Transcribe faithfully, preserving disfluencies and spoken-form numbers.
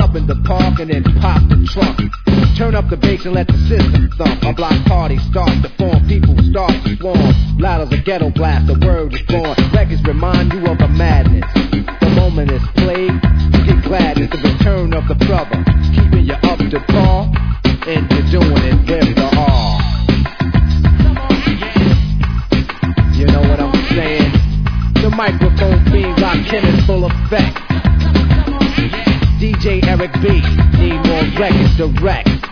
up in the park and then pop the trunk. Turn up the bass and let the system thump. A block party starts to form, people start to swarm. Loud as a ghetto blast, the word is born. Records remind you of a madness. The moment is played, you get glad it's the return of the brother, keeping you up to par, and you're doing it with the R. You know what I'm saying? The microphone being locked in is full effect. D J Eric B, need more records direct.